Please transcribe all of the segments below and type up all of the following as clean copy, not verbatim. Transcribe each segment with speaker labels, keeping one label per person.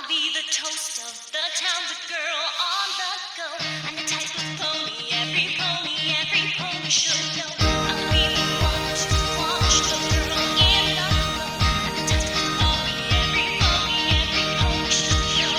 Speaker 1: be the toast of the town, the girl on the go, and the type of pony every pony should know. I'll be the one to watch the girl in the flow, and the type of pony every pony should know.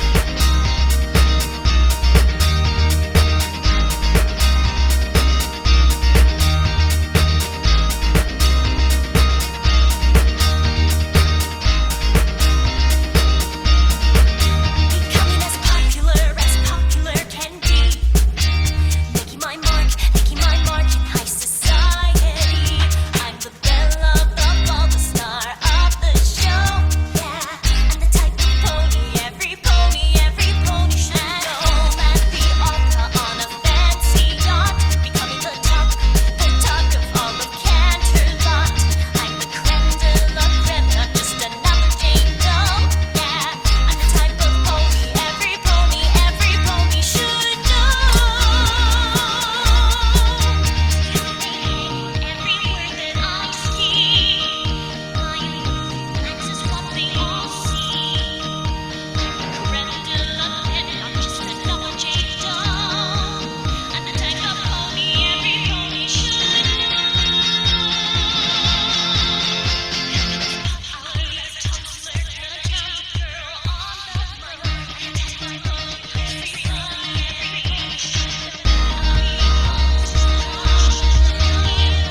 Speaker 1: Becoming as popular can be, making my mark in high society. I'm the belle of the ball, the star of the show, yeah. And the type of every pony should know. At the altar on a fancy yacht, becoming the talk of all of Canterlot. I'm the creme de la creme, not just another Jane Doe, yeah. I'm the type of every pony should know. Every word that I speak, my influence is what they all see. I'm the creme de la creme, not just another Jane Doe. I'm the type of every pony should know. I'll be a toddler, the town girl on the run, and the type of every pony should know. I'll be the one to watch the girl in the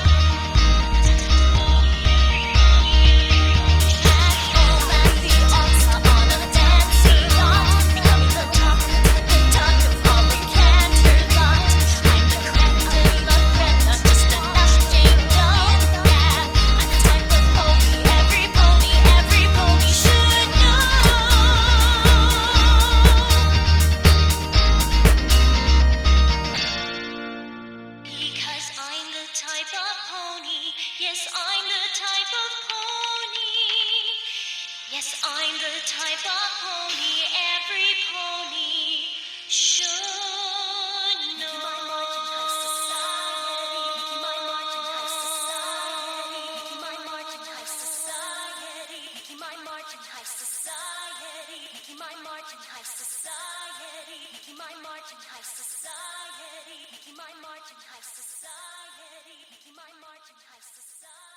Speaker 1: at the altar on a dancing yacht, becoming the talk of all of Canterlot. I'm the creme de la creme, not just another Jane Doe, yeah. I'm the type of every pony should know. Because I'm the type of pony, yes, I'm the type of pony. Yes, I'm the type of pony every pony should know. Making my mark in high society. Making my mark in high society. Making my mark in high society. Making my mark in high society. Making my mark in high society. Making my mark in high society. Making my mark in high society.